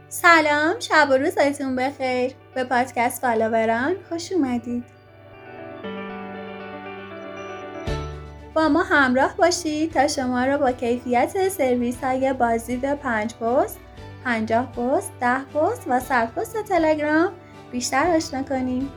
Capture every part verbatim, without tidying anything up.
سلام، شب و روزتون بخیر. به پادکست فالووران خوش اومدید. با ما همراه باشید تا شما را با کیفیت سرویس های بازدید پنج پست، پنجاه پست، ده پست و صد پست تلگرام بیشتر آشنا کنیم.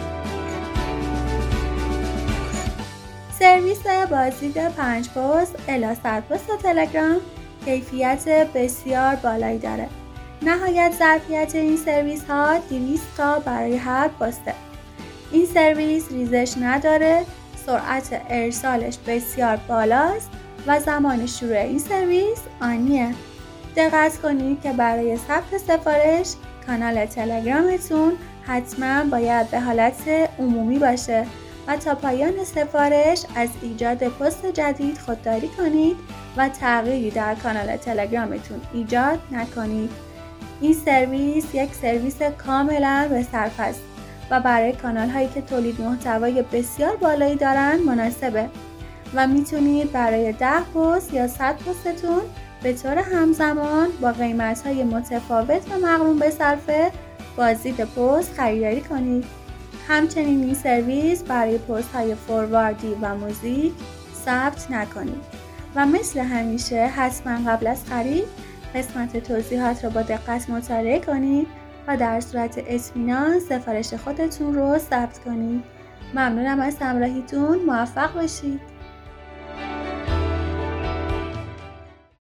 سرویس بازدید پنج پست الی صد پست تلگرام کیفیت بسیار بالایی داره. نهایت ظرفیت این سرویس ها دویست تا برای هر پسته. این سرویس ریزش نداره، سرعت ارسالش بسیار بالاست و زمان شروع این سرویس آنیه. دقت کنید که برای ثبت سفارش کانال تلگرامتون حتما باید به حالت عمومی باشه و تا پایان سفارش از ایجاد پست جدید خودداری کنید و تغییری در کانال تلگرامتون ایجاد نکنید. این سرویس یک سرویس کاملا به‌صرف است و برای کانال هایی که تولید محتوای بسیار بالایی دارن مناسبه و میتونید برای ده پست یا صد پستتون به طور همزمان با قیمت های متفاوت و مقرون به صرفه بازدید پست خریداری کنید. همچنین این سرویس برای پست های فورواردی و موزیک ثبت نکنید و مثل همیشه حتما قبل از خرید قسمت توضیحات رو با دقت مطالعه کنید و در صورت اطمینان سفارش خودتون رو ثبت کنید. ممنونم از همراهیتون. موفق باشید.